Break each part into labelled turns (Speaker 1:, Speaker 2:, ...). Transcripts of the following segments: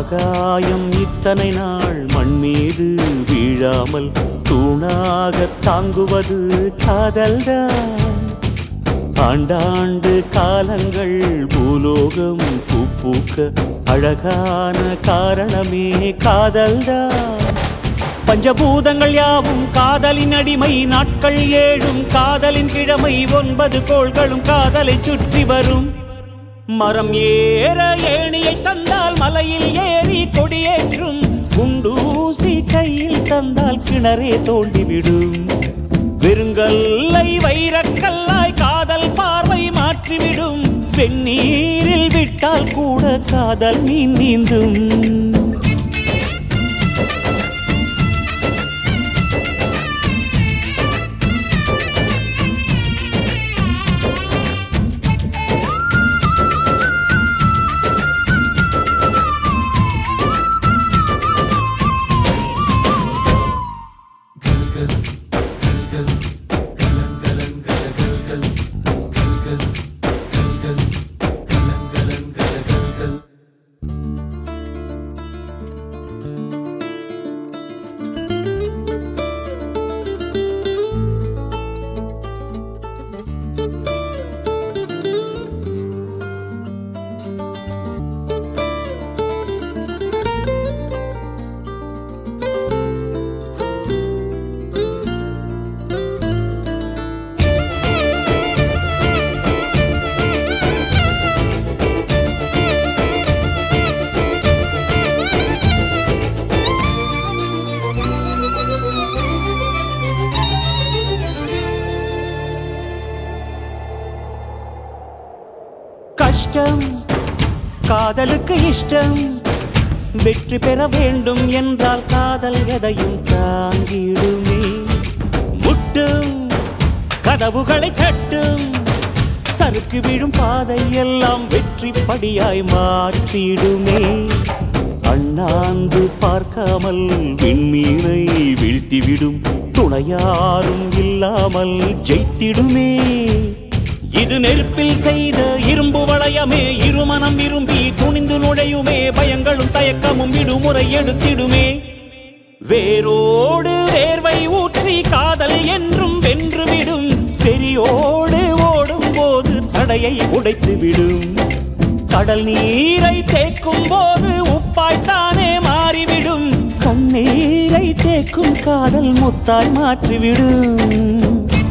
Speaker 1: ஆகாயம் இத்தனை நாள் மண் மீது வீழாமல் தூணாக தாங்குவது காதல்தான். ஆண்டாண்டு காலங்கள் பூலோகம் பூக்க அழகான காரணமே காதல்தான். பஞ்சபூதங்கள் யாவும் காதலின் அடிமை, நாட்கள் 7 காதலின் கிழமை, 9 கோள்களும் காதலை சுற்றி வரும். மரம் ஏற ஏணியை தந்தால் மலையில் ஏறி கொடியேற்றும், குண்டூசி கையில் தந்தால் கிணறே தோண்டிவிடும். வெறுங்கல்லை வைரக்கல்லாய் காதல் பார்வை மாற்றிவிடும், வெந்நீரில் விட்டால் கூட காதல் மீன் நீந்தும். கஷ்டம் காதலுக்கு இஷ்டம், வெற்றி பெற வேண்டும் என்றால் காதல் எதையும் தாங்கிடுமே. முட்டும் கதவுகளை தட்டும், சறுக்கு விழும் பாதை எல்லாம் வெற்றி படியாய் மாற்றிடுமே. அண்ணாந்து பார்க்காமல் விண்மீனை வீழ்த்திவிடும், துணையாரும் இல்லாமல் ஜெயித்திடுமே. இது நெருப்பில் செய்த இரும்பு வளையமே, இருமனம் விரும்பி துணிந்து நுழையுமே. பயங்களும் தயக்கமும் விடுமுறை எடுத்திடுமே. வேரோடு வேர்வை ஊற்றி காதல் என்றும் வென்றுவிடும், பெரியோடு ஓடும் போது தடையை உடைத்துவிடும். கடல் நீரை தேக்கும் போது உப்பாய்த்தானே மாறிவிடும், கண்ணீரை தேக்கும் காதல் முத்தாய் மாற்றிவிடும்.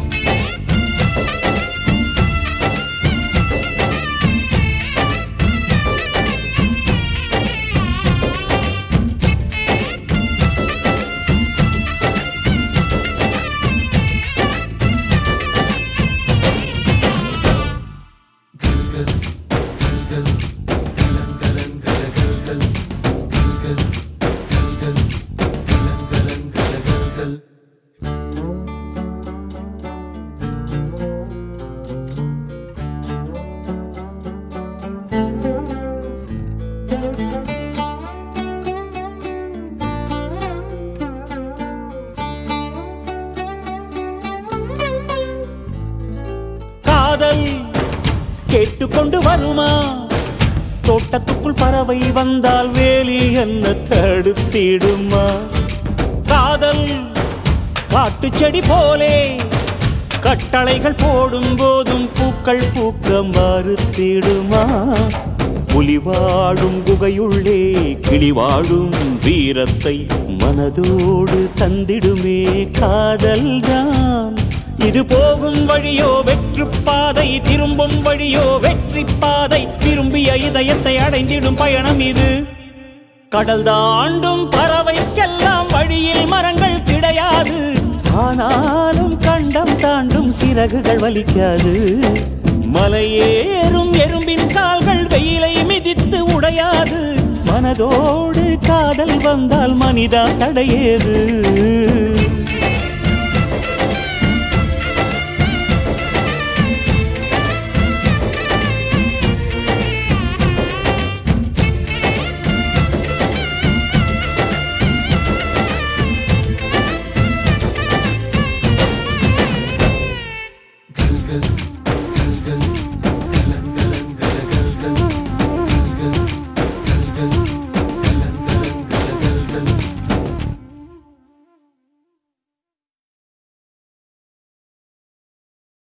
Speaker 1: காதல் கேட்டுக்கொண்டு வருமா? தோட்டத்துக்குள் பறவை வந்தால் வேலி என்ன தடுத்திடுமா? காதல் காட்டு செடி போலே கட்டளைகள் போடும் போதும் பூக்கள் பூக்க மறுத்திடுமா? புலி வாழும் குகையுள்ளே கிளி வாழும் வீரத்தை மனதோடு தந்திடுமே காதல்தான். இது போகும் வழியோ வெற்று பாதை, திரும்பும் வழியோ வெற்றி பாதை. விரும்பிய இதயத்தை அடைந்திடும் பயணம் இது. கடல் தாண்டும் பறவைக்கெல்லாம் வழியில் மரங்கள் கிடையாது, ஆனாலும் கண்டம் தாண்டும் சிறகுகள் வலிக்காது. மலையேறும் எறும்பின் கால்கள் வெயிலை மிதித்து உடையாது, மனதோடு காதல் வந்தால் மனிதா தடையேது.